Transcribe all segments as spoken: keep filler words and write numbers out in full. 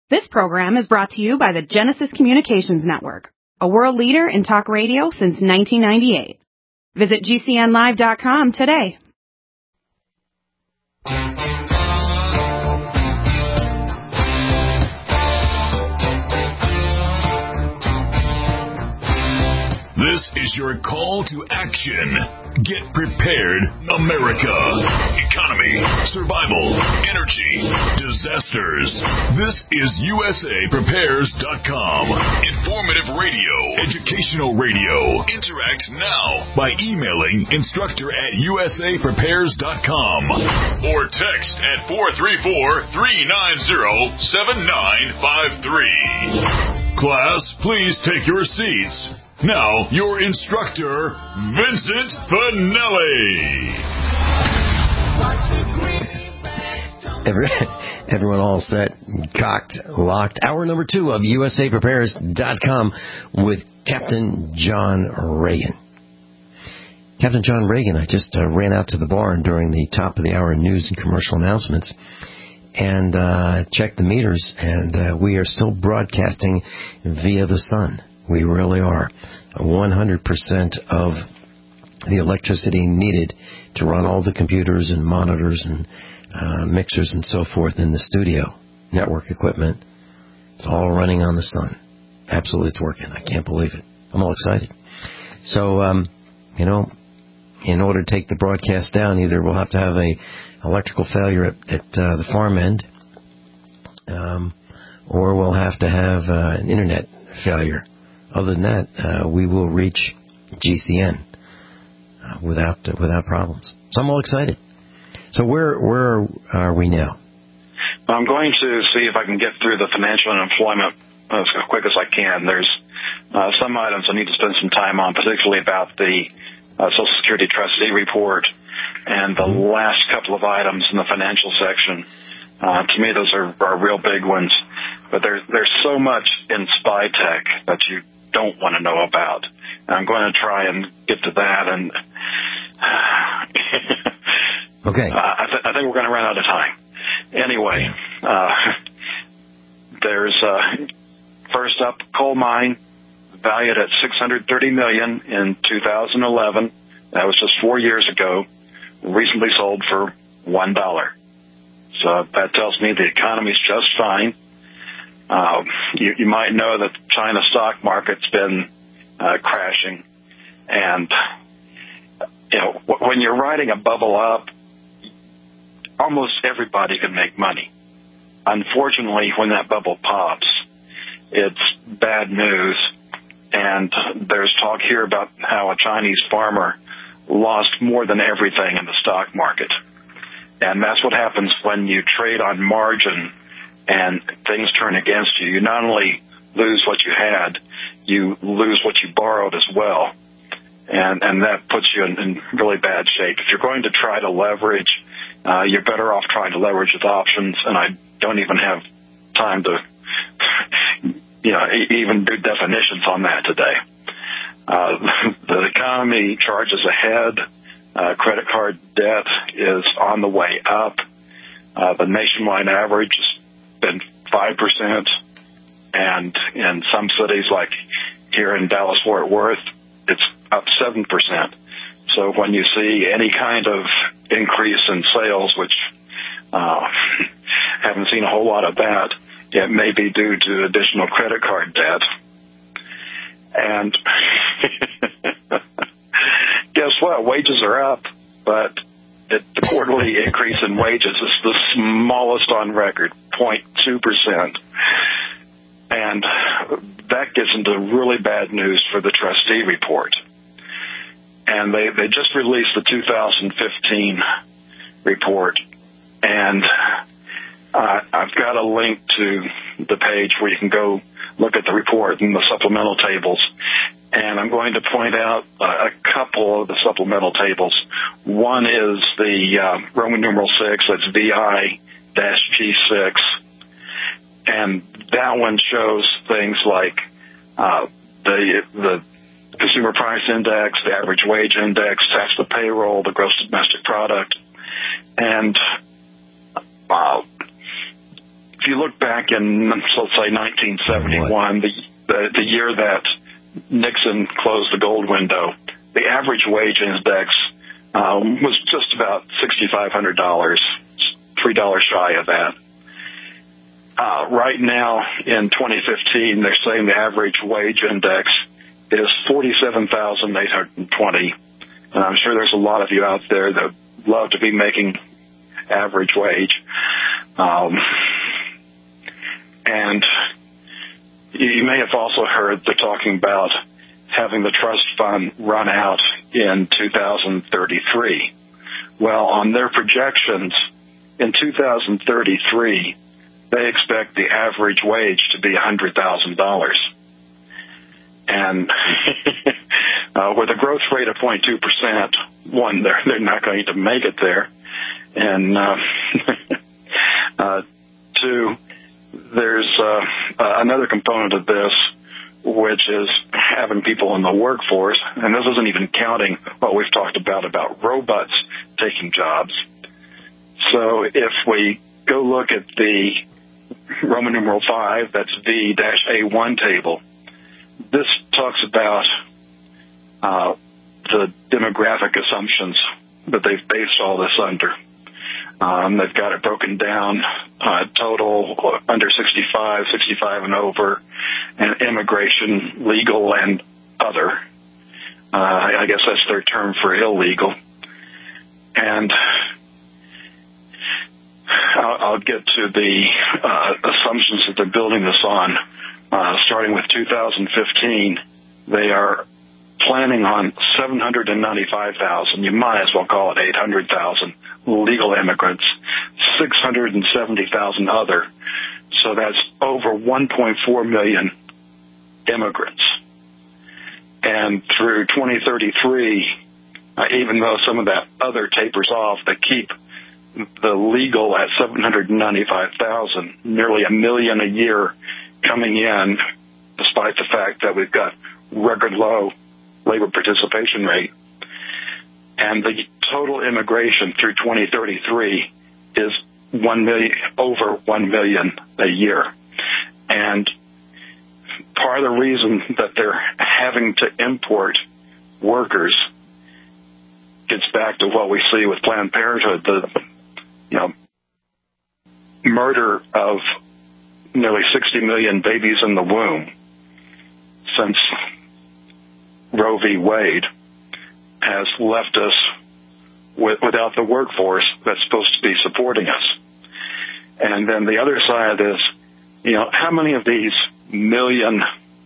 This program is brought to you by the Genesis Communications Network, a world leader in talk radio since nineteen ninety-eight. Visit G C N live dot com today. This is your call to action. Get prepared, America. Economy, survival, energy, disasters. This is U S A Prepares dot com. Informative radio, educational radio. Interact now by emailing instructor at U S A Prepares dot com or text at four three four, three nine zero, seven nine five three. Class, please take your seats. Now, your instructor, Vincent Finelli. Every, everyone all set, cocked, locked. Hour number two of U S A Prepares dot com with Captain John Reagan. Captain John Reagan, I just uh, ran out to the barn during the top of the hour news and commercial announcements and uh, checked the meters, and uh, we are still broadcasting via the sun. We really are. one hundred percent of the electricity needed to run all the computers and monitors and uh, mixers and so forth in the studio, network equipment, it's all running on the sun. Absolutely, it's working. I can't believe it. I'm all excited. So, um, you know, in order to take the broadcast down, either we'll have to have a electrical failure at, at uh, the farm end, um, or we'll have to have uh, an internet failure. Other than that, uh, we will reach G C N uh, without uh, without problems. So I'm all excited. So where where are we now? I'm going to see if I can get through the financial and employment as quick as I can. There's uh, some items I need to spend some time on, particularly about the uh, Social Security trustee report and the mm-hmm. last couple of items in the financial section. Uh, to me, those are, are real big ones. But there, there's so much in spy tech that you don't want to know about. And I'm going to try and get to that. And okay, uh, I, th- I think we're going to run out of time. Anyway, uh, there's uh, first up, coal mine valued at six hundred thirty million dollars in two thousand eleven. That was just four years ago. Recently sold for one dollar. So that tells me the economy's just fine. Uh, you, you might know that the China stock market's been uh, crashing, and you know w- when you're riding a bubble up, almost everybody can make money. Unfortunately, when that bubble pops, it's bad news, and there's talk here about how a Chinese farmer lost more than everything in the stock market, and that's what happens when you trade on margin and things turn against you. You not only lose what you had, you lose what you borrowed as well. And and that puts you in, in really bad shape. If you're going to try to leverage, uh, you're better off trying to leverage with options, and I don't even have time to you know, e- even do definitions on that today. Uh, the economy charges ahead. Uh, credit card debt is on the way up. Uh, the nationwide average has been five percent, and in some cities like here in Dallas-Fort Worth, it's up seven percent. So when you see any kind of increase in sales, which uh, haven't seen a whole lot of that, it may be due to additional credit card debt. And guess what? Wages are up, but it, the quarterly increase in wages is the smallest on record, zero point two percent. And that gets into really bad news for the trustee report. And they, they just released the two thousand fifteen report. And uh, I've got a link to the page where you can go look at the report and the supplemental tables. And I'm going to point out uh, a couple of the supplemental tables. One is the uh, Roman numeral six, that's V I G six. And that one shows things like uh, the the consumer price index, the average wage index, tax to payroll, the gross domestic product. And uh, if if you look back in, let's say, nineteen seventy-one, the, the the year that Nixon closed the gold window, the average wage index um, was just about six thousand five hundred dollars, three dollars shy of that. Uh, right now, in twenty fifteen, they're saying the average wage index is forty-seven thousand eight hundred twenty dollars. And I'm sure there's a lot of you out there that love to be making average wage. Um, and you may have also heard they're talking about having the trust fund run out in two thousand thirty-three. Well, on their projections, in two thousand thirty-three, they expect the average wage to be one hundred thousand dollars. And uh, with a growth rate of zero point two percent, one, they're, they're not going to make it there. And uh, uh, two, there's uh, uh, another component of this, which is having people in the workforce. And this isn't even counting what we've talked about, about robots taking jobs. So if we go look at the Roman numeral five, that's V A one table, this talks about uh, the demographic assumptions that they've based all this under. Um, they've got it broken down, uh, total under sixty-five, sixty-five and over, and immigration, legal, and other. Uh, I guess that's their term for illegal. And I'll, I'll get to the uh, assumptions that they're building this on. Uh, starting with two thousand fifteen, they are planning on seven hundred ninety-five thousand, you might as well call it eight hundred thousand legal immigrants, six hundred seventy thousand other. So that's over one point four million immigrants. And through twenty thirty-three, uh, even though some of that other tapers off, they keep the legal at seven hundred ninety-five thousand, nearly a million a year coming in, despite the fact that we've got record low labor participation rate. And the total immigration through twenty thirty-three is one million, over one million a year. And part of the reason that they're having to import workers gets back to what we see with Planned Parenthood, the you know murder of nearly sixty million babies in the womb since Roe v. Wade has left us with, without the workforce that's supposed to be supporting us. And then the other side of this, you know, how many of these million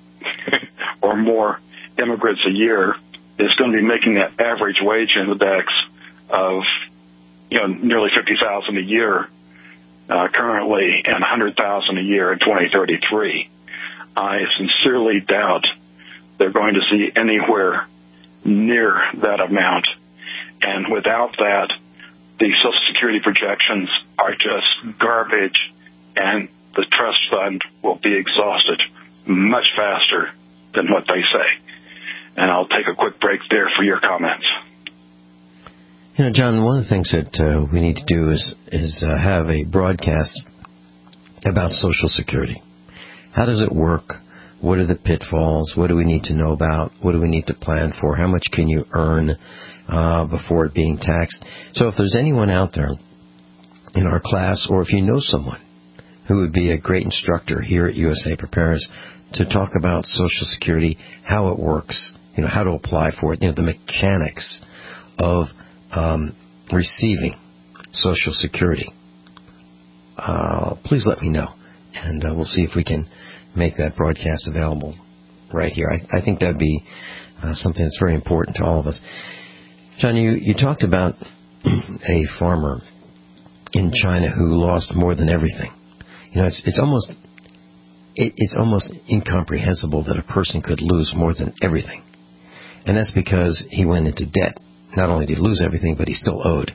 or more immigrants a year is going to be making that average wage index of, you know, nearly fifty thousand a year uh, currently and one hundred thousand a year in twenty thirty-three? I sincerely doubt they're going to see anywhere near that amount. And without that, the Social Security projections are just garbage, and the trust fund will be exhausted much faster than what they say. And I'll take a quick break there for your comments. You know, John, one of the things that uh, we need to do is, is uh, have a broadcast about Social Security. How does it work? What are the pitfalls? What do we need to know about? What do we need to plan for? How much can you earn uh, before it being taxed? So if there's anyone out there in our class, or if you know someone who would be a great instructor here at U S A Prepares to talk about Social Security, how it works, you know, how to apply for it, you know, the mechanics of um, receiving Social Security, uh, please let me know, and uh, we'll see if we can make that broadcast available right here. I, I think that would be uh, something that's very important to all of us. John, you, you talked about a farmer in China who lost more than everything. You know, it's it's almost it, it's almost incomprehensible that a person could lose more than everything, and that's because he went into debt. Not only did he lose everything, but he still owed.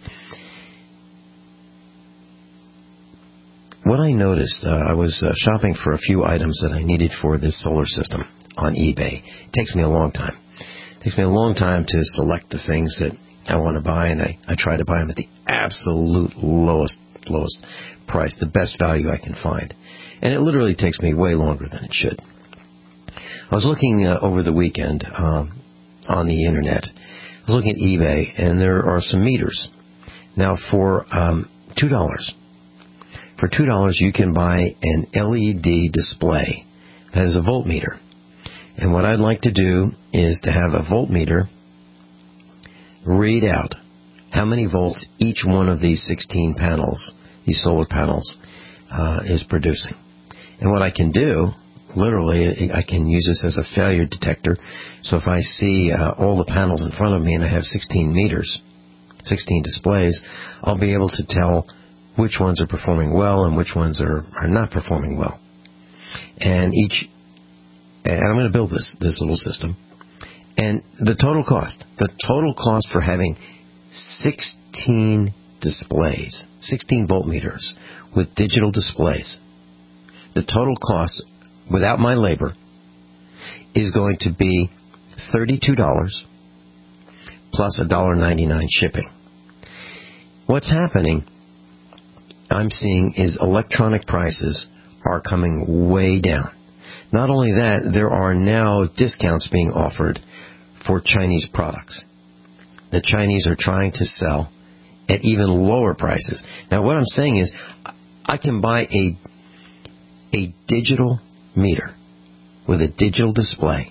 What I noticed, uh, I was uh, shopping for a few items that I needed for this solar system on eBay. It takes me a long time. It takes me a long time to select the things that I want to buy, and I, I try to buy them at the absolute lowest lowest, lowest price, the best value I can find. And it literally takes me way longer than it should. I was looking uh, over the weekend um, on the Internet. I was looking at eBay, and there are some meters. Now, for um, two dollars, for two dollars you can buy an L E D display that is a voltmeter. And what I'd like to do is to have a voltmeter read out how many volts each one of these sixteen panels, these solar panels, uh, is producing. And what I can do, literally, I can use this as a failure detector. So if I see uh, all the panels in front of me and I have sixteen meters, sixteen displays, I'll be able to tell which ones are performing well and which ones are, are not performing well. And each, and I'm going to build this, this little system. And the total cost, the total cost for having sixteen displays, sixteen voltmeters with digital displays, the total cost without my labor is going to be thirty-two dollars plus one dollar ninety-nine shipping. What's happening, I'm seeing, is electronic prices are coming way down. Not only that, there are now discounts being offered for Chinese products. The Chinese are trying to sell at even lower prices. Now, what I'm saying is, I can buy a a digital meter with a digital display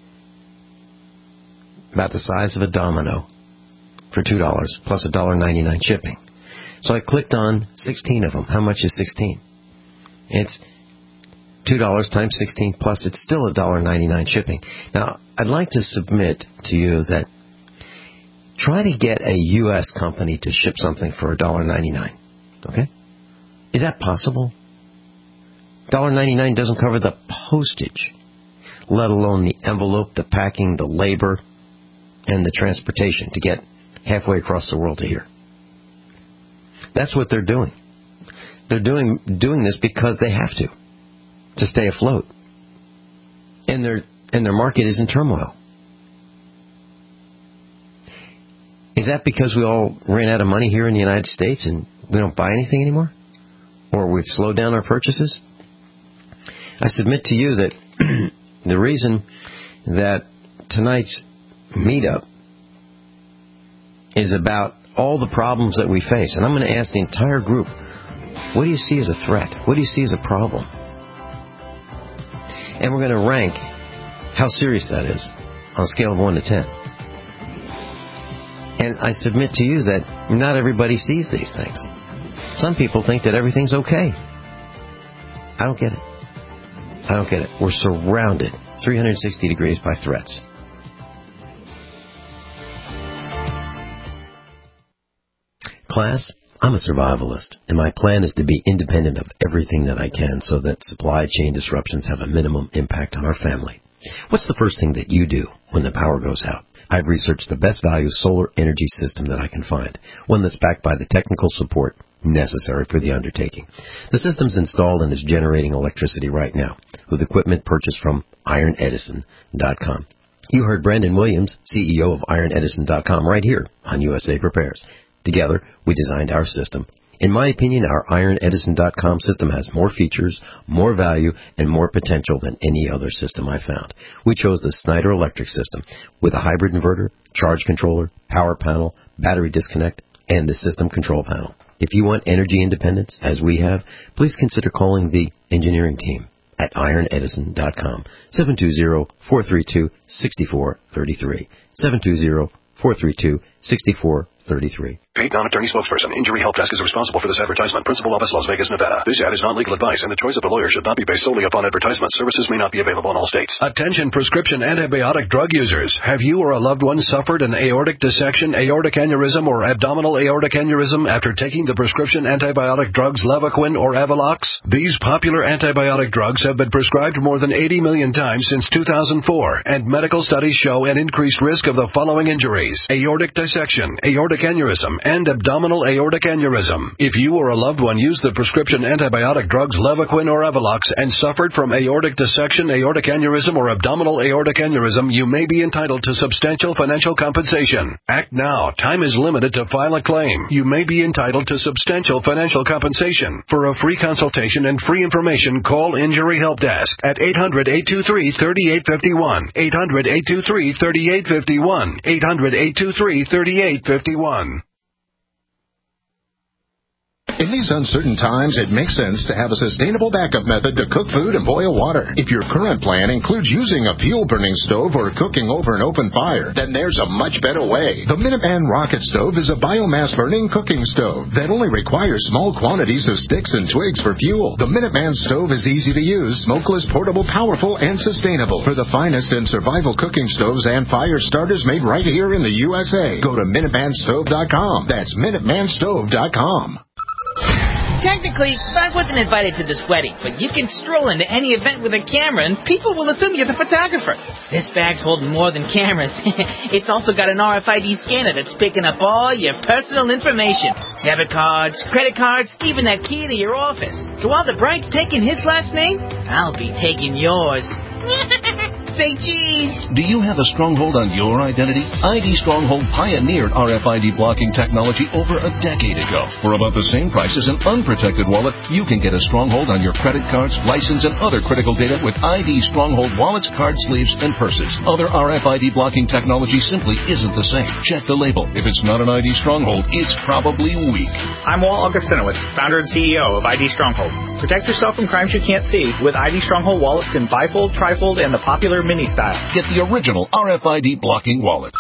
about the size of a domino for two dollars plus one dollar ninety-nine shipping. So I clicked on sixteen of them. How much is sixteen? It's two dollars times sixteen plus it's still one dollar ninety-nine shipping. Now, I'd like to submit to you that try to get a U S company to ship something for one dollar ninety-nine. Okay? Is that possible? one dollar ninety-nine doesn't cover the postage, let alone the envelope, the packing, the labor, and the transportation to get halfway across the world to here. That's what they're doing. They're doing doing this because they have to, to stay afloat. And their and their market is in turmoil. Is that because we all ran out of money here in the United States and we don't buy anything anymore? Or we've slowed down our purchases? I submit to you that the reason that tonight's meetup is about all the problems that we face. And I'm going to ask the entire group, what do you see as a threat? What do you see as a problem? And we're going to rank how serious that is on a scale of one to ten. And I submit to you that not everybody sees these things. Some people think that everything's okay. I don't get it. I don't get it. We're surrounded three hundred sixty degrees by threats. Class, I'm a survivalist, and my plan is to be independent of everything that I can so that supply chain disruptions have a minimum impact on our family. What's the first thing that you do when the power goes out? I've researched the best value solar energy system that I can find, one that's backed by the technical support necessary for the undertaking. The system's installed and is generating electricity right now with equipment purchased from iron edison dot com. You heard Brandon Williams, C E O of iron edison dot com, right here on U S A Prepares. Together, we designed our system. In my opinion, our iron edison dot com system has more features, more value, and more potential than any other system I found. We chose the Snyder Electric system with a hybrid inverter, charge controller, power panel, battery disconnect, and the system control panel. If you want energy independence, as we have, please consider calling the engineering team at iron edison dot com, seven two zero, four three two, six four three three, seven two zero, four three two, six four three three. Paid non-attorney spokesperson. Injury Help Desk is responsible for this advertisement. Principal office, Las Vegas, Nevada. This ad is not legal advice, and the choice of a lawyer should not be based solely upon advertisement. Services may not be available in all states. Attention prescription antibiotic drug users. Have you or a loved one suffered an aortic dissection, aortic aneurysm, or abdominal aortic aneurysm after taking the prescription antibiotic drugs Levaquin or Avelox? These popular antibiotic drugs have been prescribed more than eighty million times since two thousand four, and medical studies show an increased risk of the following injuries: aortic dissection, aortic aortic aneurysm and abdominal aortic aneurysm. If you or a loved one used the prescription antibiotic drugs Levaquin or Evolox and suffered from aortic dissection, aortic aneurysm, or abdominal aortic aneurysm, you may be entitled to substantial financial compensation. Act now. Time is limited to file a claim. You may be entitled to substantial financial compensation. For a free consultation and free information, call Injury Help Desk at eight hundred, eight two three, three eight five one, eight hundred, eight two three, three eight five one, eight hundred, eight two three, three eight five one. In these uncertain times, it makes sense to have a sustainable backup method to cook food and boil water. If your current plan includes using a fuel-burning stove or cooking over an open fire, then there's a much better way. The Minuteman Rocket Stove is a biomass-burning cooking stove that only requires small quantities of sticks and twigs for fuel. The Minuteman Stove is easy to use, smokeless, portable, powerful, and sustainable. For the finest in survival cooking stoves and fire starters made right here in the U S A, go to Minuteman Stove dot com. That's Minuteman Stove dot com. Technically, I wasn't invited to this wedding, but you can stroll into any event with a camera and people will assume you're the photographer. This bag's holding more than cameras. It's also got an R F I D scanner that's picking up all your personal information. Debit cards, credit cards, even that key to your office. So while the bride's taking his last name, I'll be taking yours. Say cheese. Do you have a stronghold on your identity? I D Stronghold pioneered R F I D blocking technology over a decade ago. For about the same price as an unprotected wallet, you can get a stronghold on your credit cards, license, and other critical data with I D Stronghold wallets, card sleeves, and purses. Other R F I D blocking technology simply isn't the same. Check the label. If it's not an I D Stronghold, it's probably weak. I'm Walt Augustinowicz, founder and C E O of I D Stronghold. Protect yourself from crimes you can't see with I D Stronghold wallets in bifold, trifold, and the popular mini style. Get the original R F I D blocking wallets.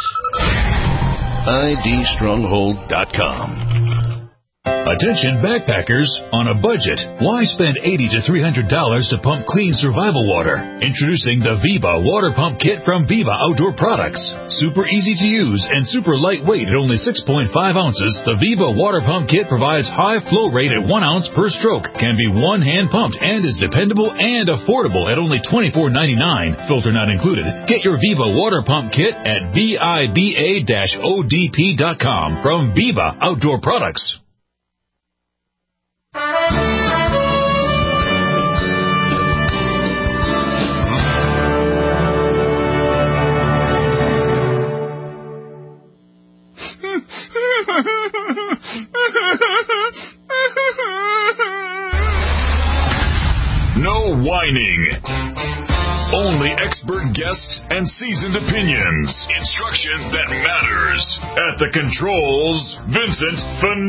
I D Stronghold dot com. Attention backpackers on a budget. Why spend eighty to three hundred dollars to pump clean survival water? Introducing the Viva Water Pump Kit from Viva Outdoor Products. Super easy to use and super lightweight at only six point five ounces, the Viva Water Pump Kit provides high flow rate at one ounce per stroke, can be one hand pumped, and is dependable and affordable at only twenty-four ninety-nine. Filter not included. Get your Viva Water Pump Kit at viba dash O D P dot com from Viva Outdoor Products. No whining. Only expert guests and seasoned opinions. Instruction that matters. At the controls, Vincent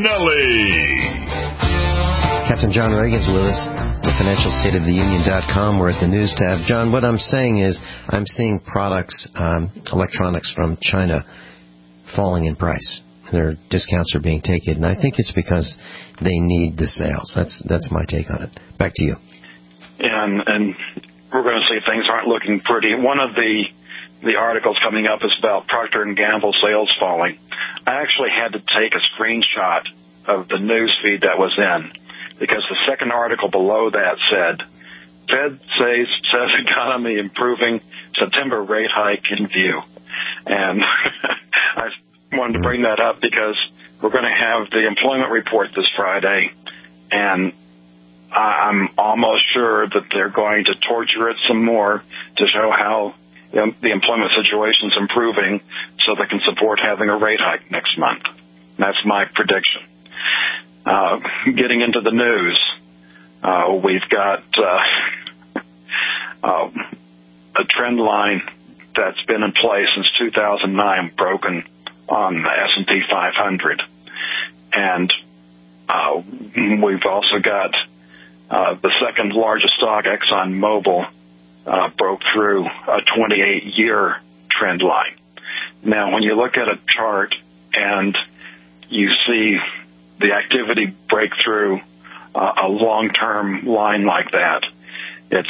Finelli. Captain John Reagan's with us, the financial state of the union dot com. We're at the news tab. John, what I'm saying is I'm seeing products, um, electronics from China falling in price. Their discounts are being taken, and I think it's because they need the sales. That's that's my take on it. Back to you. And, and we're going to see things aren't looking pretty. One of the the articles coming up is about Procter and Gamble sales falling. I actually had to take a screenshot of the news feed that was in, because the second article below that said, Fed says, says economy improving, September rate hike in view. And I wanted to bring that up because we're going to have the employment report this Friday, and I'm almost sure that they're going to torture it some more to show how you know, the employment situation is improving so they can support having a rate hike next month. That's my prediction. Uh, getting into the news, uh, we've got uh, uh, a trend line that's been in place since two thousand nine, broken on the S and P five hundred. And uh, we've also got uh, the second largest stock, ExxonMobil, uh, broke through a twenty-eight year trend line. Now, when you look at a chart and you see the activity break through uh, a long-term line like that, it's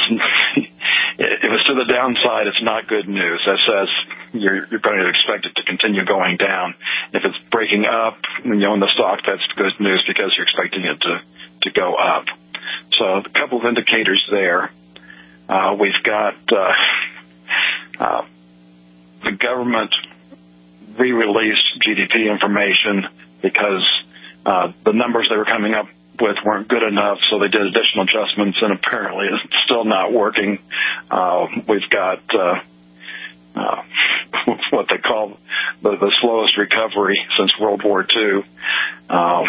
if it's to the downside, it's not good news. That says you're, you're going to expect it to continue going down. If it's breaking up, you know, in the stock, that's good news because you're expecting it to, to go up. So a couple of indicators there. Uh, we've got uh, uh, the government re-released G D P information because uh, the numbers they were coming up with weren't good enough, so they did additional adjustments, and apparently it's still not working. Uh, we've got uh, uh, what they call the, the slowest recovery since World War Two, uh,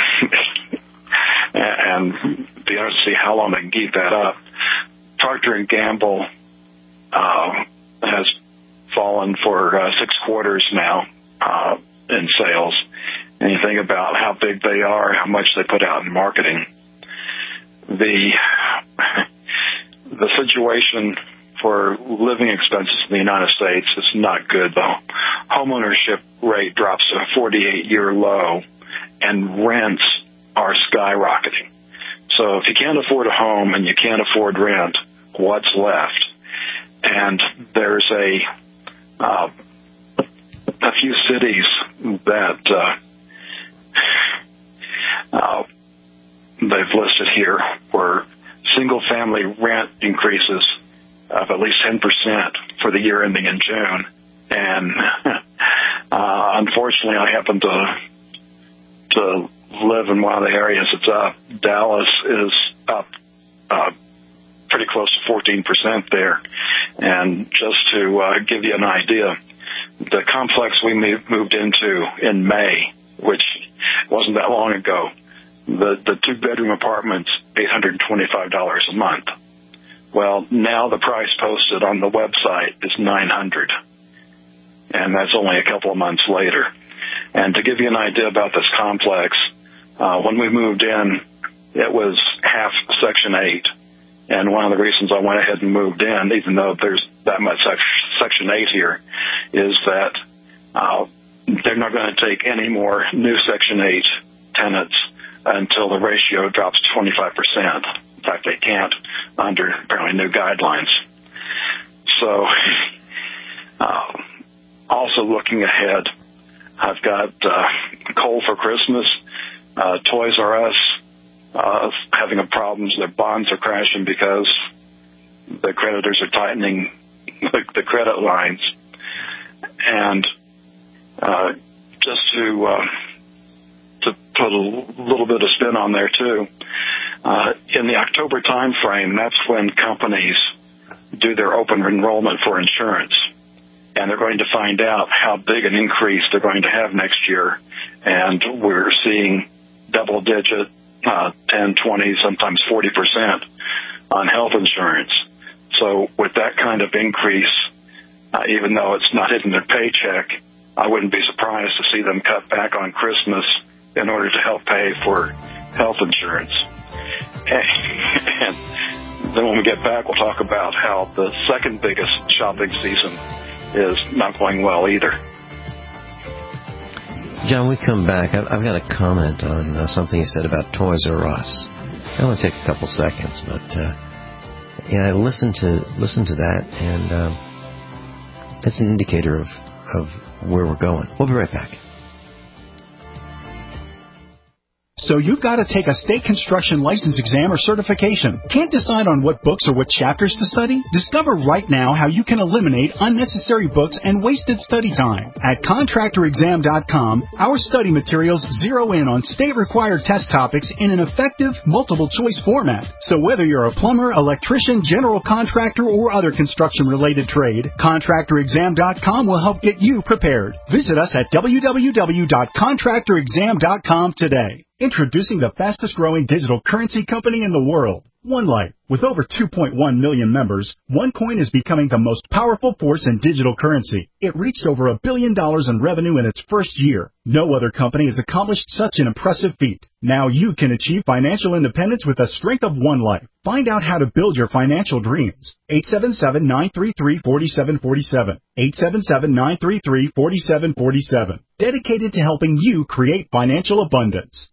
and be honest to see how long they can keep that up. Procter and Gamble uh, has fallen for uh, six quarters now uh, in sales. And you think about how big they are, how much they put out in marketing. The the situation for living expenses in the United States is not good. The homeownership rate drops to a forty-eight year low, and rents are skyrocketing. So if you can't afford a home and you can't afford rent, what's left? And there's a uh, a few cities that uh, uh, they've listed here where single-family rent increases of at least ten percent for the year ending in June. And uh, unfortunately, I happen to to live in one of the areas that's up. Dallas is up uh, pretty close to fourteen percent there. And just to uh, give you an idea, the complex we moved into in May, which wasn't that long ago, the, the two-bedroom apartment's eight hundred twenty-five dollars a month. Well, now the price posted on the website is nine hundred dollars, and that's only a couple of months later. And to give you an idea about this complex, uh, when we moved in, it was half Section eight. And one of the reasons I went ahead and moved in, even though there's that much Section eight here, is that uh, they're not going to take any more new Section eight tenants until the ratio drops to twenty-five percent. In fact, they can't under apparently new guidelines. So uh, also looking ahead, I've got uh, coal for Christmas, uh, Toys R Us uh, having a problems. Their bonds are crashing because the creditors are tightening the, the credit lines. And uh, just to uh, to put a little bit of spin on there too, uh, in the October time frame, that's when companies do their open enrollment for insurance, and they're going to find out how big an increase they're going to have next year. And we're seeing double-digit, uh, ten, twenty, sometimes forty percent on health insurance. So with that kind of increase, uh, even though it's not hitting their paycheck, I wouldn't be surprised to see them cut back on Christmas in order to help pay for health insurance. And then when we get back, we'll talk about how the second biggest shopping season is not going well either. John, we come back. I've, I've got a comment on uh, something you said about Toys R Us. It'll only take a couple seconds, but uh, yeah, listen to listen to that, and um, it's an indicator of of where we're going. We'll be right back. So you've got to take a state construction license exam or certification. Can't decide on what books or what chapters to study? Discover right now how you can eliminate unnecessary books and wasted study time. At contractor exam dot com, our study materials zero in on state-required test topics in an effective, multiple-choice format. So whether you're a plumber, electrician, general contractor, or other construction-related trade, contractor exam dot com will help get you prepared. Visit us at w w w dot contractor exam dot com today. Introducing the fastest-growing digital currency company in the world, OneLife. With over two point one million members, OneCoin is becoming the most powerful force in digital currency. It reached over a billion dollars in revenue in its first year. No other company has accomplished such an impressive feat. Now you can achieve financial independence with the strength of OneLife. Find out how to build your financial dreams. eight seven seven, nine three three, four seven four seven. eight seven seven, nine three three, four seven four seven. Dedicated to helping you create financial abundance.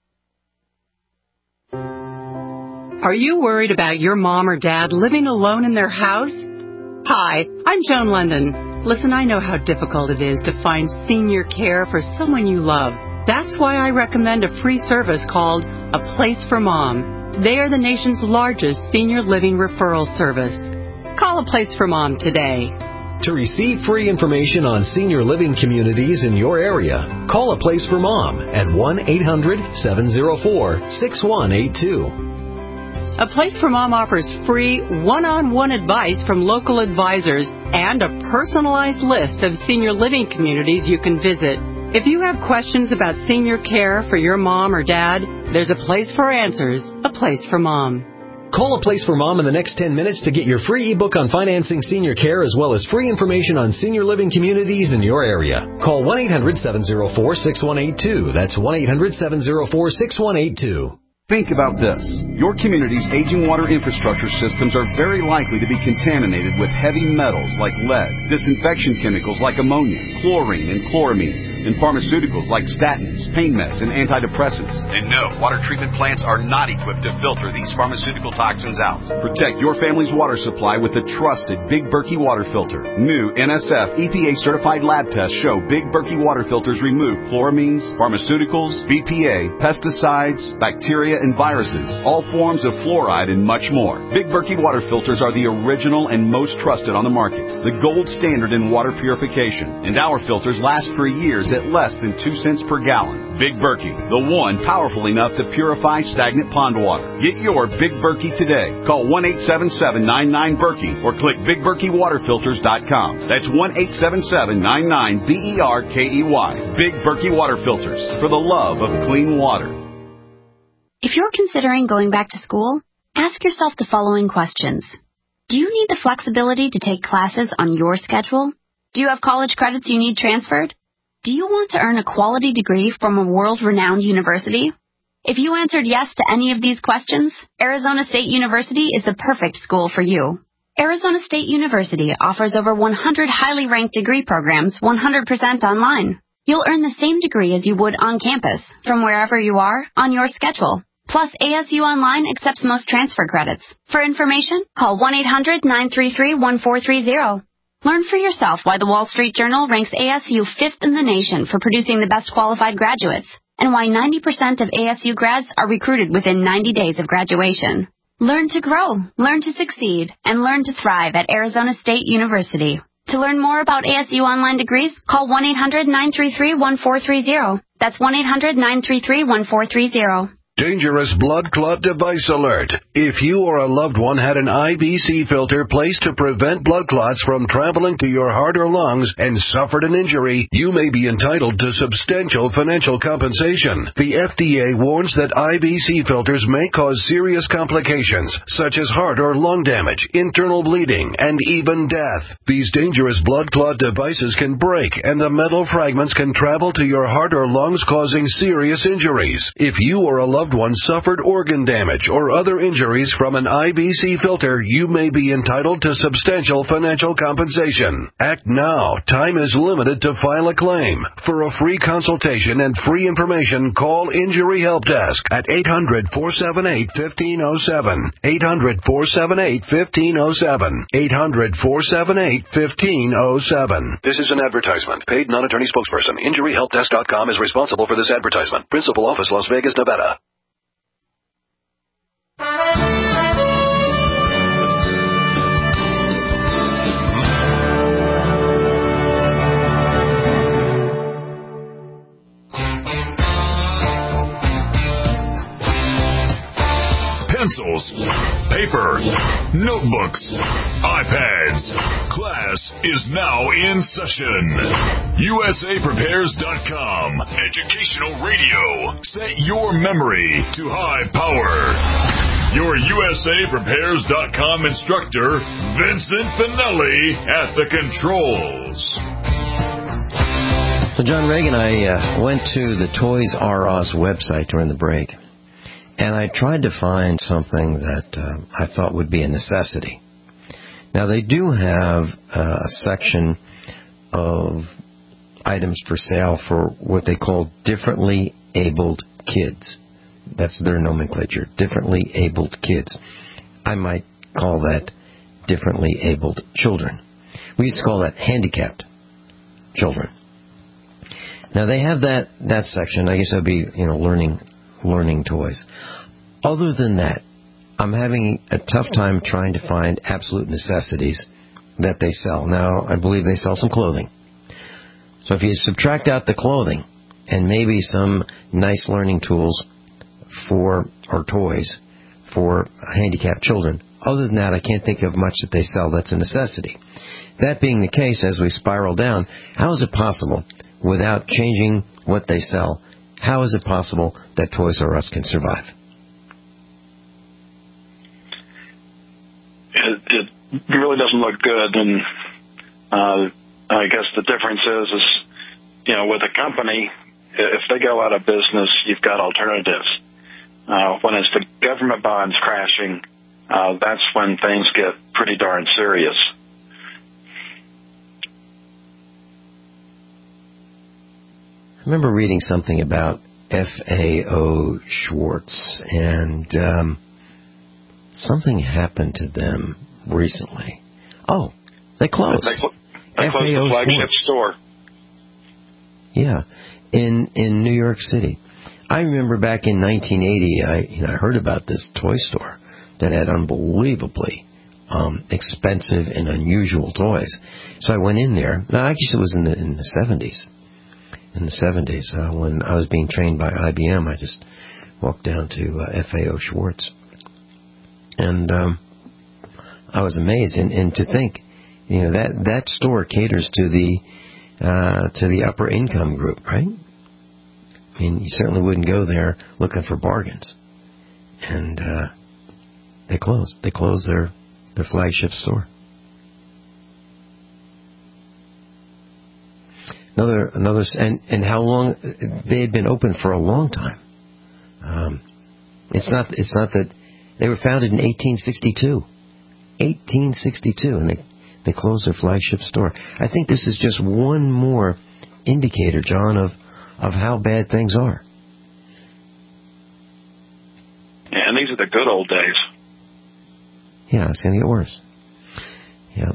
Are you worried about your mom or dad living alone in their house? Hi, I'm Joan London. Listen, I know how difficult it is to find senior care for someone you love. That's why I recommend a free service called A Place for Mom. They are the nation's largest senior living referral service. Call A Place for Mom today. To receive free information on senior living communities in your area, call A Place for Mom at one eight hundred seven oh four six one eight two. A Place for Mom offers free one-on-one advice from local advisors and a personalized list of senior living communities you can visit. If you have questions about senior care for your mom or dad, there's a place for answers, A Place for Mom. Call A Place for Mom in the next ten minutes to get your free ebook on financing senior care as well as free information on senior living communities in your area. Call one eight hundred seven oh four six one eight two. That's one eight hundred seven oh four six one eight two. Think about this. Your community's aging water infrastructure systems are very likely to be contaminated with heavy metals like lead, disinfection chemicals like ammonia, chlorine and chloramines, and pharmaceuticals like statins, pain meds, and antidepressants. And no, water treatment plants are not equipped to filter these pharmaceutical toxins out. Protect your family's water supply with the trusted Big Berkey water filter. New N S F E P A-certified lab tests show Big Berkey water filters remove chloramines, pharmaceuticals, B P A, pesticides, bacteria, and viruses, all forms of fluoride, and much more. Big Berkey water filters are the original and most trusted on the market, the gold standard in water purification, and our filters last for years at less than two cents per gallon. Big Berkey, the one powerful enough to purify stagnant pond water. Get your Big Berkey today. Call one eight seven seven nine nine Berkey or click big berkey water filters dot com. That's one eight seven seven nine nine B E R K E Y. Big Berkey water filters, for the love of clean water. If you're considering going back to school, ask yourself the following questions. Do you need the flexibility to take classes on your schedule? Do you have college credits you need transferred? Do you want to earn a quality degree from a world-renowned university? If you answered yes to any of these questions, Arizona State University is the perfect school for you. Arizona State University offers over one hundred highly ranked degree programs one hundred percent online. You'll earn the same degree as you would on campus, from wherever you are, on your schedule. Plus, A S U Online accepts most transfer credits. For information, call one eight hundred nine three three one four three zero. Learn for yourself why the Wall Street Journal ranks A S U fifth in the nation for producing the best qualified graduates, and why ninety percent of A S U grads are recruited within ninety days of graduation. Learn to grow, learn to succeed, and learn to thrive at Arizona State University. To learn more about A S U Online degrees, call one eight hundred nine three three one four three zero. That's one eight hundred nine three three one four three zero. Dangerous blood clot device alert. If you or a loved one had an I V C filter placed to prevent blood clots from traveling to your heart or lungs and suffered an injury, you may be entitled to substantial financial compensation. The F D A warns that I V C filters may cause serious complications, such as heart or lung damage, internal bleeding, and even death. These dangerous blood clot devices can break, and the metal fragments can travel to your heart or lungs, causing serious injuries. If you or a loved one suffered organ damage or other injuries from an I V C filter, you may be entitled to substantial financial compensation. Act now. Time is limited to file a claim. For a free consultation and free information, call Injury Help Desk at eight hundred four seven eight one five zero seven. eight hundred four seven eight one five zero seven. eight hundred four seven eight one five zero seven. This is an advertisement. Paid non-attorney spokesperson. Injury Help Desk dot com is responsible for this advertisement. Principal office, Las Vegas, Nevada. Pencils, paper, notebooks, iPads. Class is now in session. U S A Prepares dot com. Educational radio. Set your memory to high power. Your U S A Prepares dot com instructor, Vincent Finelli, at the controls. So, John Reagan, I uh, went to the Toys R Us website during the break, and I tried to find something that uh, I thought would be a necessity. Now, they do have uh, a section of items for sale for what they call differently abled kids. That's their nomenclature, differently abled kids. I might call that differently abled children. We used to call that handicapped children. Now, they have that, that section. I guess that would be, you know, learning learning toys. Other than that, I'm having a tough time trying to find absolute necessities that they sell. Now, I believe they sell some clothing. So if you subtract out the clothing and maybe some nice learning tools for, or toys for handicapped children, other than that, I can't think of much that they sell that's a necessity. That being the case, as we spiral down, how is it possible, without changing what they sell, how is it possible that Toys R Us can survive? It, it really doesn't look good, and uh, I guess the difference is, is, you know, with a company, if they go out of business, you've got alternatives. Uh, when it's the government bonds crashing, uh, that's when things get pretty darn serious. I remember reading something about F A O Schwarz, and um, something happened to them recently. Oh, they closed. They, cl- they closed the flagship store. Yeah, in in New York City. I remember back in nineteen eighty, I you know I heard about this toy store that had unbelievably um, expensive and unusual toys. So I went in there. Now, actually, it was in the in the seventies. In the seventies, uh, when I was being trained by I B M, I just walked down to uh, F A O Schwarz, and um, I was amazed. And, and to think, you know, that that store caters to the uh, to the upper income group, right? I mean, you certainly wouldn't go there looking for bargains. And uh, they closed. They closed their their flagship store. Another, another, and, and how long they had been open for a long time. Um, it's not, it's not that they were founded in eighteen sixty-two, eighteen sixty-two, and they they closed their flagship store. I think this is just one more indicator, John, of of how bad things are. Yeah, and these are the good old days. Yeah, it's going to get worse. Yeah.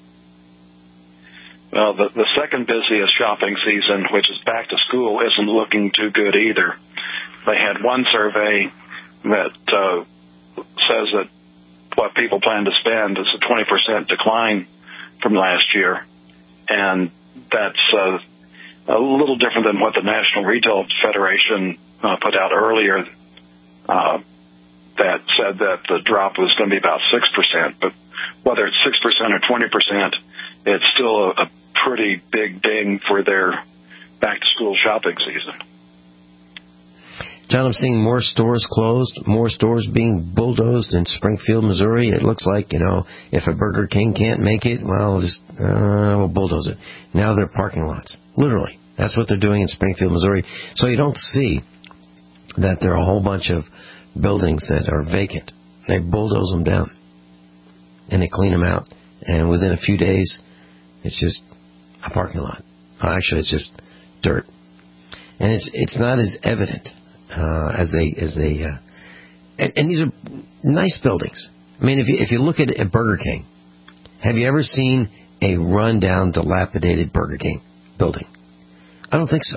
Well, the, the second busiest shopping season, which is back to school, isn't looking too good either. They had one survey that uh, says that what people plan to spend is a twenty percent decline from last year. And that's uh, a little different than what the National Retail Federation uh, put out earlier uh, that said that the drop was going to be about six percent. But whether it's six percent or twenty percent, it's still a, a pretty big ding for their back-to-school shopping season. John, I'm seeing more stores closed, more stores being bulldozed in Springfield, Missouri. It looks like, you know, if a Burger King can't make it, well, just uh, we'll bulldoze it. Now they're parking lots. Literally. That's what they're doing in Springfield, Missouri. So you don't see that there are a whole bunch of buildings that are vacant. They bulldoze them down, and they clean them out. And within a few days, it's just a parking lot. Actually, it's just dirt. And it's it's not as evident uh, as they as they. Uh, and, and these are nice buildings. I mean, if you if you look at a Burger King, have you ever seen a run-down, dilapidated Burger King building? I don't think so.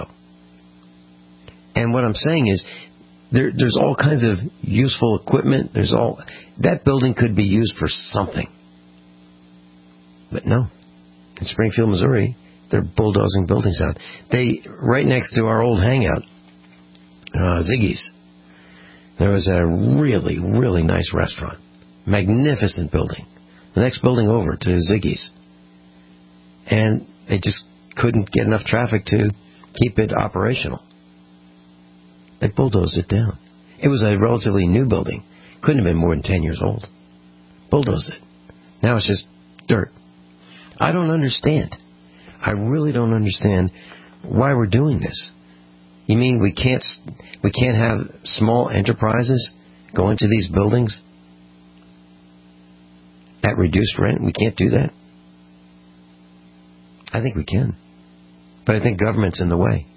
And what I'm saying is, there, there's all kinds of useful equipment. There's all that building could be used for something. But no, in Springfield, Missouri, they're bulldozing buildings out. They right next to our old hangout, uh, Ziggy's. There was a really, really nice restaurant, magnificent building. The next building over to Ziggy's, and they just couldn't get enough traffic to keep it operational. They bulldozed it down. It was a relatively new building. Couldn't have been more than ten years old. Bulldozed it. Now it's just dirt. I don't understand. I really don't understand why we're doing this. You mean we can't we can't have small enterprises go into these buildings at reduced rent? We can't do that? I think we can. But I think government's in the way.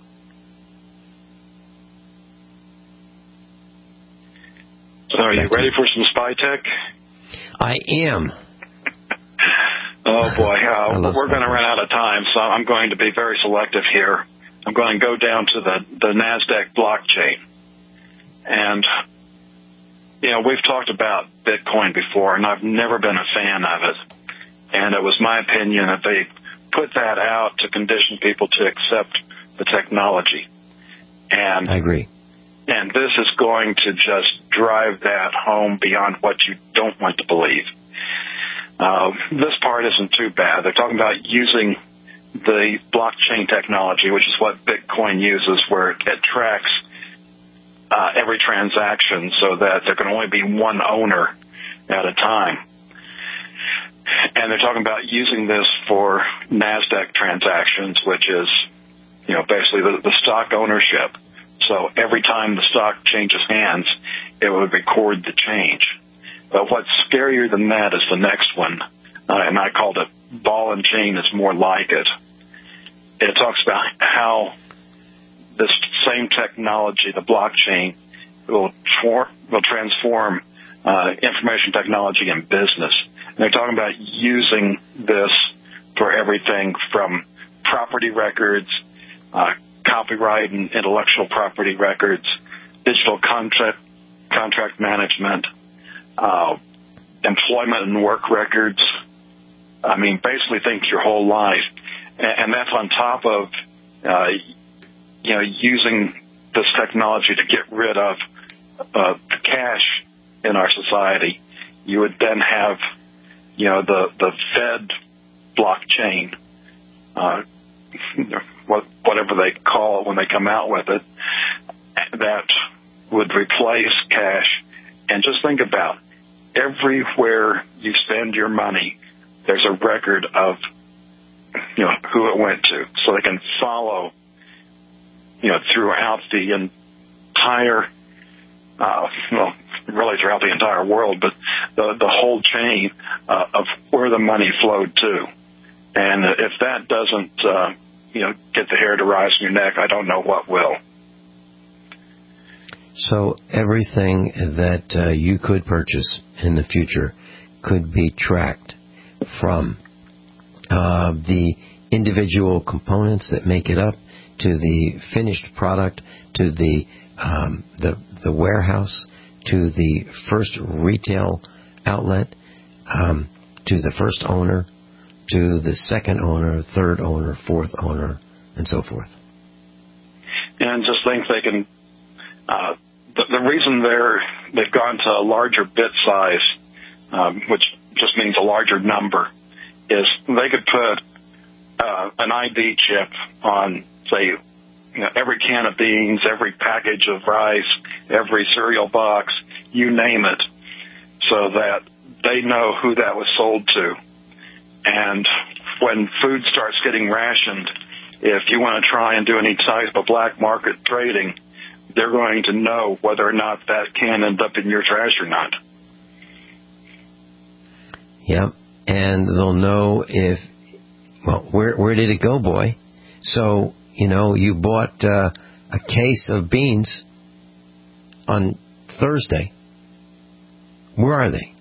So are you ready for some spy tech? I am. Oh, boy. Uh, we're going to run out of time, so I'm going to be very selective here. I'm going to go down to the, the NASDAQ blockchain. And, you know, we've talked about Bitcoin before, and I've never been a fan of it. And it was my opinion that they put that out to condition people to accept the technology. And I agree. And this is going to just drive that home beyond what you don't want to believe. Uh, this part isn't too bad. They're talking about using the blockchain technology, which is what Bitcoin uses, where it tracks uh, every transaction so that there can only be one owner at a time. And they're talking about using this for NASDAQ transactions, which is, you know, basically the, the stock ownership. So every time the stock changes hands, it would record the change. But what's scarier than that is the next one, uh, and I called it ball and chain is more like it. It talks about how this same technology, the blockchain, will, tor- will transform uh, information technology in business. And they're talking about using this for everything from property records, uh, copyright and intellectual property records, digital contract contract management, uh, employment and work records. I mean, basically think your whole life. And, and that's on top of, uh, you know, using this technology to get rid of uh, the cash in our society. You would then have, you know, the, the Fed blockchain, uh, what, whatever they call it when they come out with it, that would replace cash. And just think about everywhere you spend your money, there's a record of, you know, who it went to, so they can follow, you know, throughout the entire, uh, well, really throughout the entire world, but the the whole chain uh, of where the money flowed to. And if that doesn't, uh, you know, get the hair to rise on your neck, I don't know what will. So everything that uh, you could purchase in the future could be tracked, from uh, the individual components that make it up to the finished product, to the um, the, the warehouse, to the first retail outlet, um, to the first owner, to the second owner, third owner, fourth owner, and so forth. And just think they can. Uh, the, the reason they're they've gone to a larger bit size, um, which just means a larger number, is they could put uh, an I D chip on, say, you know, every can of beans, every package of rice, every cereal box, you name it, so that they know who that was sold to. And when food starts getting rationed, if you want to try and do any type of black market trading, they're going to know whether or not that can end up in your trash or not. Yep, and they'll know if, well, where where did it go, boy? So, you know, you bought uh, a case of beans on Thursday. Where are they?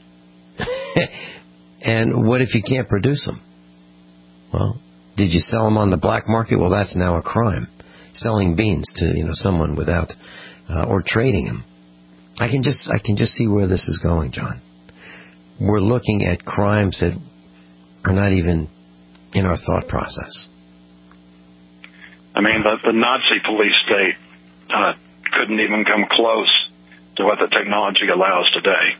And what if you can't produce them? Well, did you sell them on the black market? Well, that's now a crime. Selling beans to, you know, someone without, uh, or trading them. I can just, I can just see where this is going, John. We're looking at crimes that are not even in our thought process. I mean, the, the Nazi police state uh, couldn't even come close to what the technology allows today.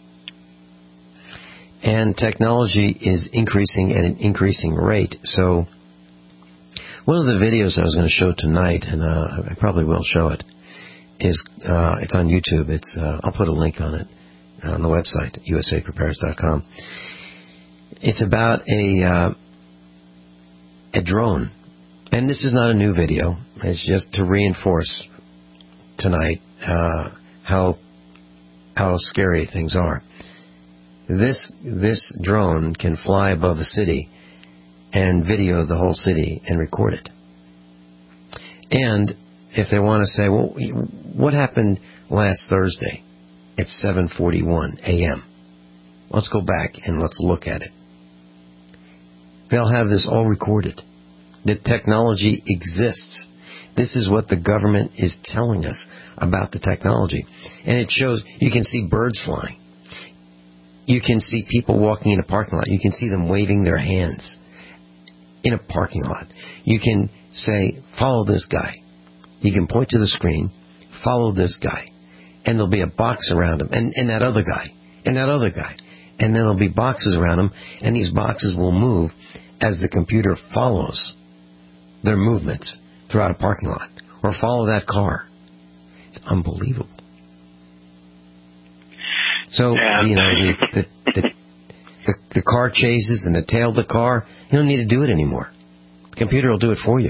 And technology is increasing at an increasing rate. So one of the videos I was going to show tonight, and uh, I probably will show it, is uh, it's on YouTube. It's uh, I'll put a link on it on the website, U S A prepares dot com. It's about a uh, a drone, and this is not a new video. It's just to reinforce tonight uh, how how scary things are. This this drone can fly above a city and video the whole city and record it. And if they want to say, well, what happened last Thursday at seven forty-one a.m.? Let's go back and let's look at it. They'll have this all recorded. The technology exists. This is what the government is telling us about the technology. And it shows, you can see birds flying. You can see people walking in a parking lot. You can see them waving their hands in a parking lot. You can say, follow this guy. You can point to the screen, follow this guy. And there'll be a box around him, and, and that other guy, and that other guy. And then there'll be boxes around him, and these boxes will move as the computer follows their movements throughout a parking lot, or follow that car. It's unbelievable. So, you know, the, the, the, the, the car chases and the tail of the car, you don't need to do it anymore. The computer will do it for you.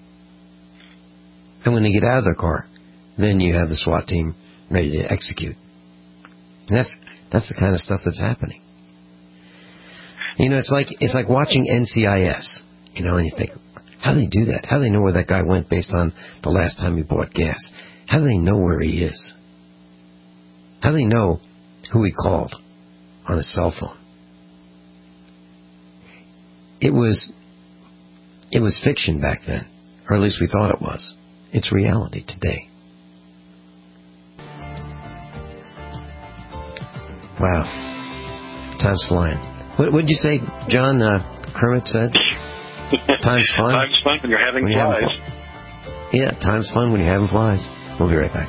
And when they get out of their car, then you have the SWAT team ready to execute. And that's that's the kind of stuff that's happening. You know, it's like it's like watching N C I S. You know, and you think, how do they do that? How do they know where that guy went based on the last time he bought gas? How do they know where he is? How do they know who he called on his cell phone? It was it was fiction back then, or at least we thought it was. It's reality today. Wow. Time's flying. What did you say, John uh, Kermit said? Time's fun? Time's fun when you're having when flies. You're having fl- yeah, time's fun when you're having flies. We'll be right back.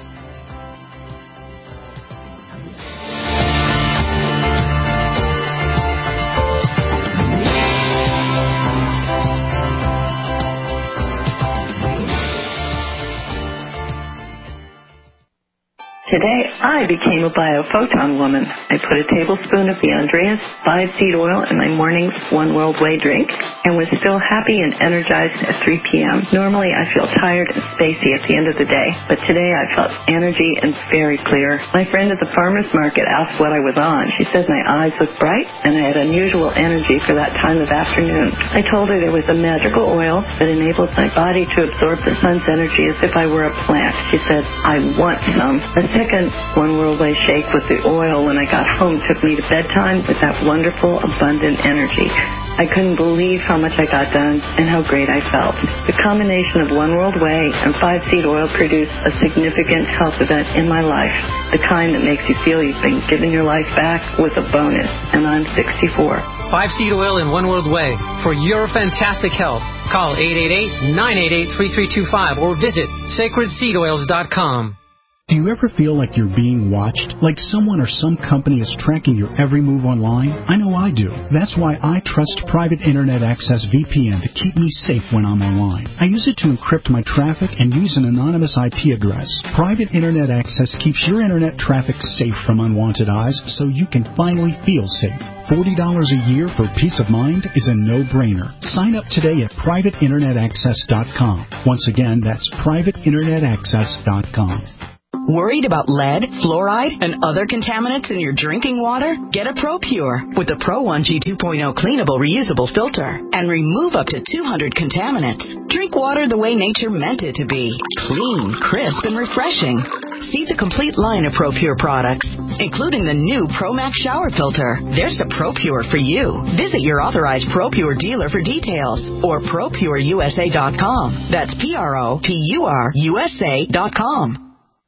Today, I became a biophoton woman. I put a tablespoon of the Andreas five-seed oil in my morning's One World Way drink and was still happy and energized at three p.m. Normally, I feel tired and spacey at the end of the day, but today I felt energy and very clear. My friend at the farmer's market asked what I was on. She said my eyes looked bright and I had unusual energy for that time of afternoon. I told her there was a magical oil that enabled my body to absorb the sun's energy as if I were a plant. She said, I want some. The second One World Way shake with the oil when I got home took me to bedtime with that wonderful, abundant energy. I couldn't believe how much I got done and how great I felt. The combination of One World Way and five-seed oil produced a significant health event in my life, the kind that makes you feel you've been given your life back with a bonus, and I'm sixty-four. Five-seed oil in One World Way for your fantastic health. Call eight eight eight, nine eight eight, three three two five or visit sacred seed oils dot com. Do you ever feel like you're being watched? Like someone or some company is tracking your every move online? I know I do. That's why I trust Private Internet Access V P N to keep me safe when I'm online. I use it to encrypt my traffic and use an anonymous I P address. Private Internet Access keeps your internet traffic safe from unwanted eyes so you can finally feel safe. forty dollars a year for peace of mind is a no-brainer. Sign up today at private internet access dot com. Once again, that's private internet access dot com. Worried about lead, fluoride, and other contaminants in your drinking water? Get a ProPure with the Pro one G two point oh cleanable reusable filter and remove up to two hundred contaminants. Drink water the way nature meant it to be. Clean, crisp, and refreshing. See the complete line of ProPure products, including the new ProMax shower filter. There's a ProPure for you. Visit your authorized ProPure dealer for details or pro pure u s a dot com. That's P R O P U R U S A dot com.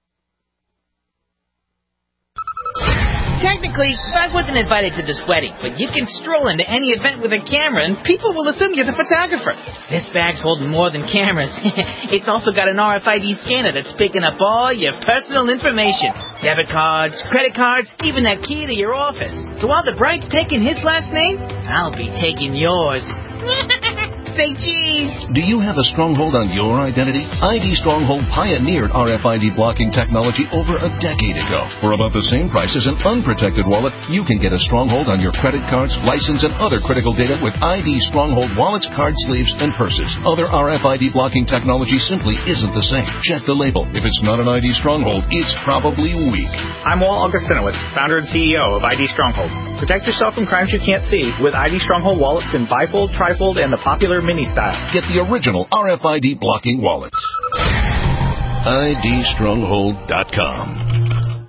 Technically, I wasn't invited to this wedding, but you can stroll into any event with a camera and people will assume you're the photographer. This bag's holding more than cameras. It's also got an R F I D scanner that's picking up all your personal information. Debit cards, credit cards, even that key to your office. So while the bride's taking his last name, I'll be taking yours. Say cheese! Do you have a stronghold on your identity? I D Stronghold pioneered R F I D blocking technology over a decade ago. For about the same price as an unprotected wallet, you can get a stronghold on your credit cards, license, and other critical data with I D Stronghold wallets, card sleeves, and purses. Other R F I D blocking technology simply isn't the same. Check the label. If it's not an I D Stronghold, it's probably weak. I'm Walt Augustinowitz, founder and C E O of I D Stronghold. Protect yourself from crimes you can't see with I D Stronghold wallets in bifold, trifold, and the popular mini style. Get the original R F I D blocking wallets. I D stronghold dot com.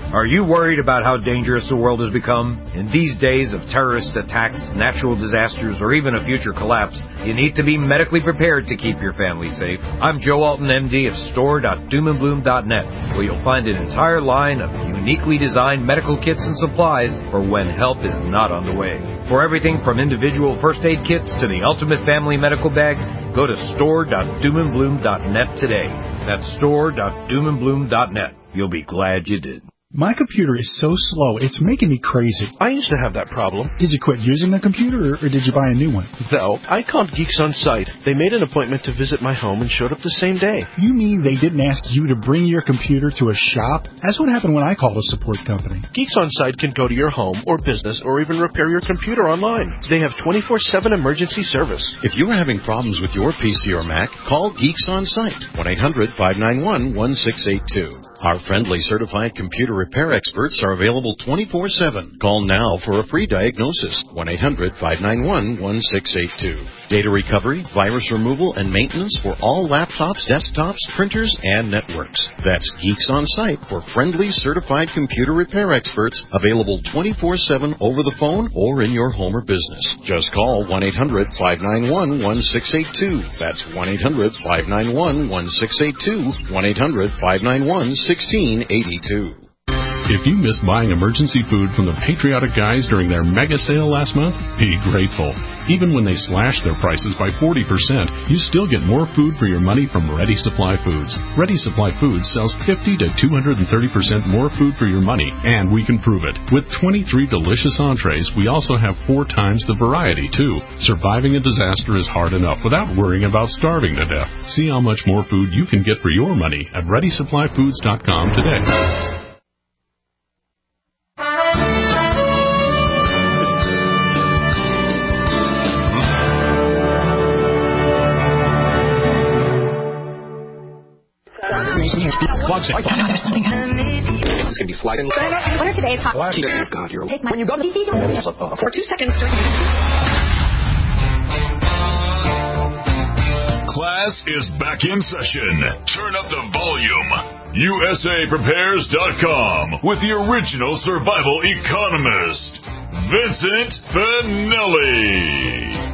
Are you worried about how dangerous the world has become? In these days of terrorist attacks, natural disasters, or even a future collapse, you need to be medically prepared to keep your family safe. I'm Joe Alton, M D of store dot doom and bloom dot net, where you'll find an entire line of uniquely designed medical kits and supplies for when help is not on the way. For everything from individual first aid kits to the ultimate family medical bag, go to store dot doom and bloom dot net today. That's store dot doom and bloom dot net. You'll be glad you did. My computer is so slow, it's making me crazy. I used to have that problem. Did you quit using the computer, or, or did you buy a new one? No, I called Geeks On Site. They made an appointment to visit my home and showed up the same day. You mean they didn't ask you to bring your computer to a shop? That's what happened when I called a support company. Geeks On Site can go to your home or business or even repair your computer online. They have twenty-four seven emergency service. If you're having problems with your P C or Mac, call Geeks On Site, one eight hundred five nine one one six eight two. Our friendly certified computer repair experts are available twenty-four seven. Call now for a free diagnosis, one eight hundred five nine one one six eight two. Data recovery, virus removal, and maintenance for all laptops, desktops, printers, and networks. That's Geeks On Site for friendly certified computer repair experts, available twenty-four seven over the phone or in your home or business. Just call one eight hundred five nine one one six eight two. That's one eight hundred five nine one one six eight two, one eight hundred five nine one one six eight two. If you missed buying emergency food from the Patriotic Guys during their mega sale last month, be grateful. Even when they slashed their prices by forty percent, you still get more food for your money from Ready Supply Foods. Ready Supply Foods sells fifty to two hundred thirty percent more food for your money, and we can prove it. With twenty-three delicious entrees, we also have four times the variety, too. Surviving a disaster is hard enough without worrying about starving to death. See how much more food you can get for your money at ready supply foods dot com today. There's something It's going to be sliding. What are today's hot? God, you're Take my when you go to the for two seconds. Class is back in session. Turn up the volume. U S A prepares dot com with the original survival economist, Vincent Finelli.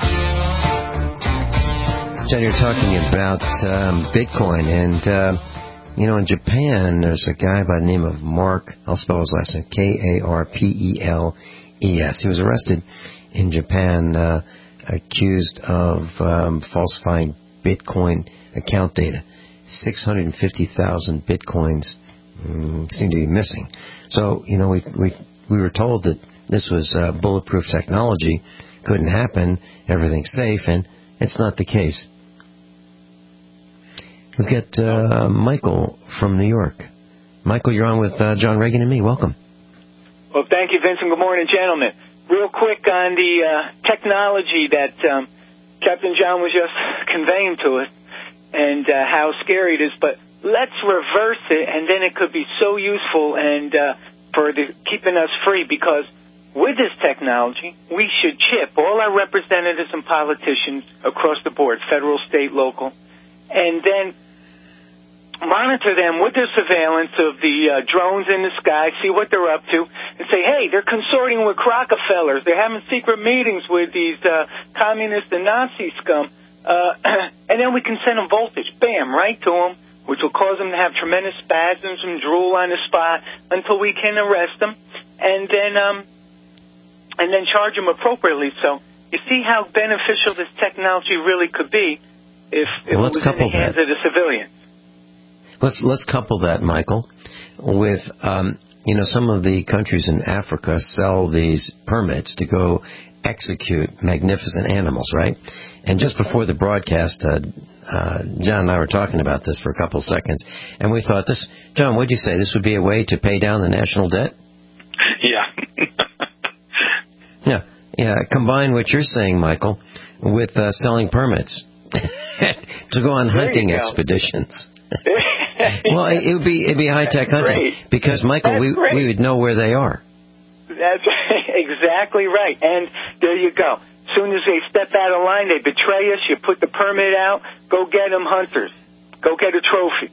John, you're talking about um, Bitcoin, and uh, you know, in Japan, there's a guy by the name of Mark. I'll spell his last name: K A R P E L E S. He was arrested in Japan, uh, accused of um, falsifying Bitcoin account data. six hundred fifty thousand Bitcoins um, seem to be missing. So, you know, we we we were told that this was uh, bulletproof technology, couldn't happen, everything's safe, and it's not the case. We've got uh, Michael from New York. Michael, you're on with uh, John Reagan and me. Welcome. Well, thank you, Vincent. Good morning, gentlemen. Real quick on the uh, technology that um, Captain John was just conveying to us and uh, how scary it is, but let's reverse it, and then it could be so useful and uh, for the, keeping us free, because with this technology, we should chip all our representatives and politicians across the board, federal, state, local, and then monitor them with their surveillance of the uh, drones in the sky, see what they're up to, and say, hey, they're consorting with Rockefellers. They're having secret meetings with these uh, communist and Nazi scum. Uh, and then we can send them voltage, bam, right to them, which will cause them to have tremendous spasms and drool on the spot until we can arrest them, and then um, and then charge them appropriately. So you see how beneficial this technology really could be if it well, was in the hands that. of the civilians. Let's let's couple that, Michael, with um, you know, some of the countries in Africa sell these permits to go execute magnificent animals, right? And just before the broadcast, uh, uh, John and I were talking about this for a couple of seconds, and we thought, this, John, what did you say? This would be a way to pay down the national debt? Yeah. yeah, yeah. Combine what you're saying, Michael, with uh, selling permits to go on There hunting you go. expeditions. Well, it would be it'd be high tech hunting great. because, Michael, That's we great. we would know where they are. That's exactly right. And there you go. As soon as they step out of line, they betray us. You put the permit out. Go get them, hunters. Go get a trophy.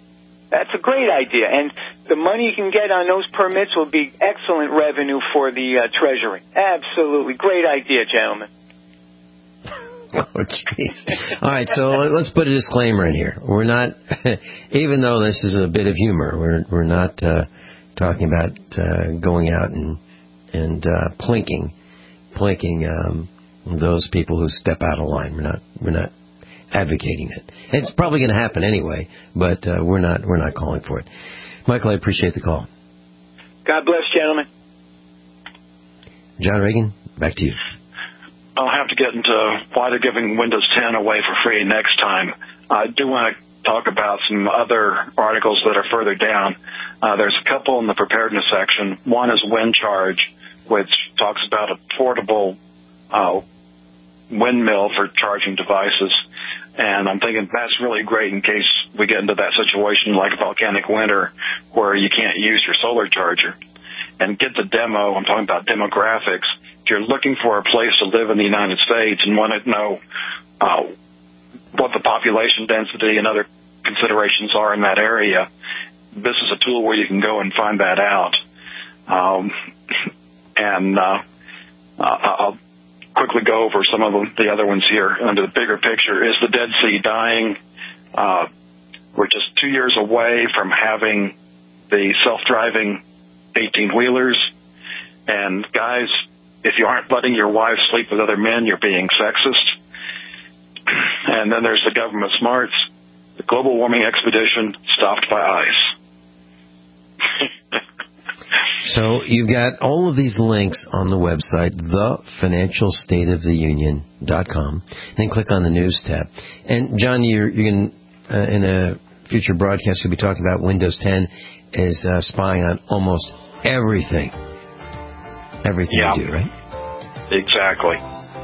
That's a great idea, and the money you can get on those permits will be excellent revenue for the uh, Treasury. Absolutely. Great idea, gentlemen. Oh, jeez. All right, so let's put a disclaimer in here. We're not, even though this is a bit of humor, we're we're not uh, talking about uh, going out and and uh, plinking, plinking um, those people who step out of line. We're not we're not advocating it. It's probably going to happen anyway, but uh, we're not we're not calling for it. Michael, I appreciate the call. God bless, gentlemen. John Reagan, back to you. I'll have to get into why they're giving Windows ten away for free next time. I do want to talk about some other articles that are further down. Uh, there's a couple in the preparedness section. One is WindCharge, which talks about a portable uh, windmill for charging devices. And I'm thinking that's really great in case we get into that situation like a volcanic winter where you can't use your solar charger. And get the demo. I'm talking about demographics. If you're looking for a place to live in the United States and want to know uh, what the population density and other considerations are in that area, this is a tool where you can go and find that out. Um, and uh, I'll quickly go over some of the other ones here under the bigger picture. Is the Dead Sea dying? Uh, we're just two years away from having the self-driving eighteen-wheelers. And guys, if you aren't letting your wife sleep with other men, you're being sexist. And then there's the government smarts. The global warming expedition stopped by ice. So you've got all of these links on the website, the financial state of the union dot com. Then click on the News tab. And, John, you're, you're going uh, in a future broadcast, you'll be talking about Windows ten is uh, spying on almost everything. Everything yeah. you do, right? Exactly.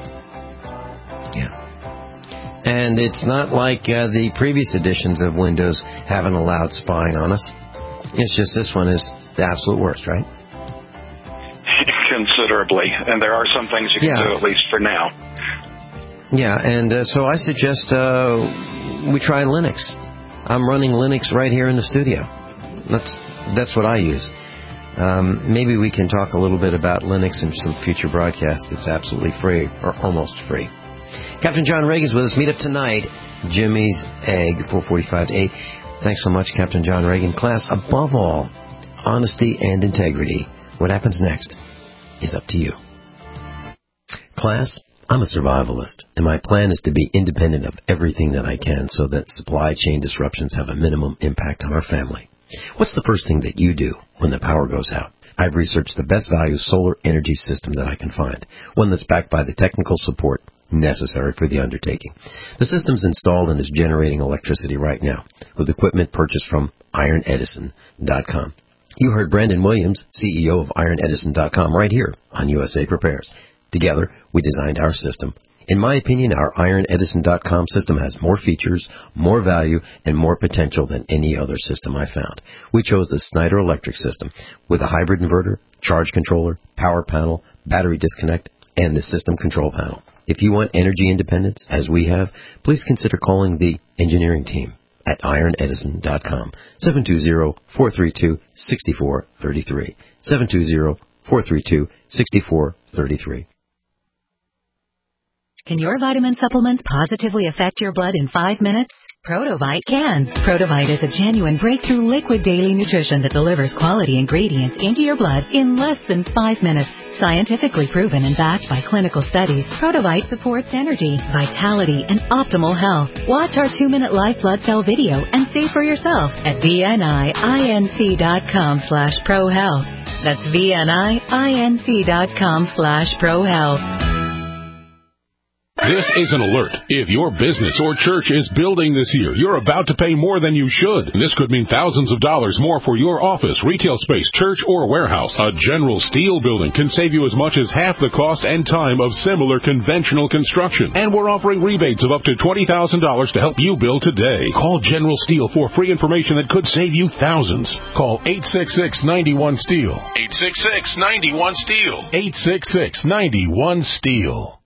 Yeah. And it's not like uh, the previous editions of Windows haven't allowed spying on us. It's just this one is the absolute worst, right? Considerably. And there are some things you can yeah. do, at least for now. Yeah, and uh, so I suggest uh, we try Linux. I'm running Linux right here in the studio. That's that's what I use. Um, maybe we can talk a little bit about Linux in some future broadcasts. It's absolutely free, or almost free. Captain John Reagan's with us. Meet up tonight, Jimmy's Egg, four forty-five to eight. Thanks so much, Captain John Reagan. Class, above all, honesty and integrity. What happens next is up to you. Class, I'm a survivalist, and my plan is to be independent of everything that I can so that supply chain disruptions have a minimum impact on our family. What's the first thing that you do when the power goes out? I've researched the best value solar energy system that I can find, one that's backed by the technical support necessary for the undertaking. The system's installed and is generating electricity right now with equipment purchased from iron edison dot com. You heard Brandon Williams, C E O of iron edison dot com, right here on U S A Prepares. Together, we designed our system. In my opinion, our iron edison dot com system has more features, more value, and more potential than any other system I found. We chose the Snyder Electric system with a hybrid inverter, charge controller, power panel, battery disconnect, and the system control panel. If you want energy independence, as we have, please consider calling the engineering team at iron edison dot com, seven two zero, four three two, six four three three, seven two zero, four three two, six four three three. Can your vitamin supplements positively affect your blood in five minutes? Protovite can. Protovite is a genuine breakthrough liquid daily nutrition that delivers quality ingredients into your blood in less than five minutes. Scientifically proven and backed by clinical studies, Protovite supports energy, vitality, and optimal health. Watch our two-minute live blood cell video and see for yourself at V-N-I-I-N-C dot com slash pro-health. That's V-N-I-I-N-C dot com slash pro-health. This is an alert. If your business or church is building this year, you're about to pay more than you should. This could mean thousands of dollars more for your office, retail space, church, or warehouse. A General Steel building can save you as much as half the cost and time of similar conventional construction. And we're offering rebates of up to twenty thousand dollars to help you build today. Call General Steel for free information that could save you thousands. Call eight six six, nine one, STEEL. eight six six, nine one, STEEL. eight six six, nine one, STEEL.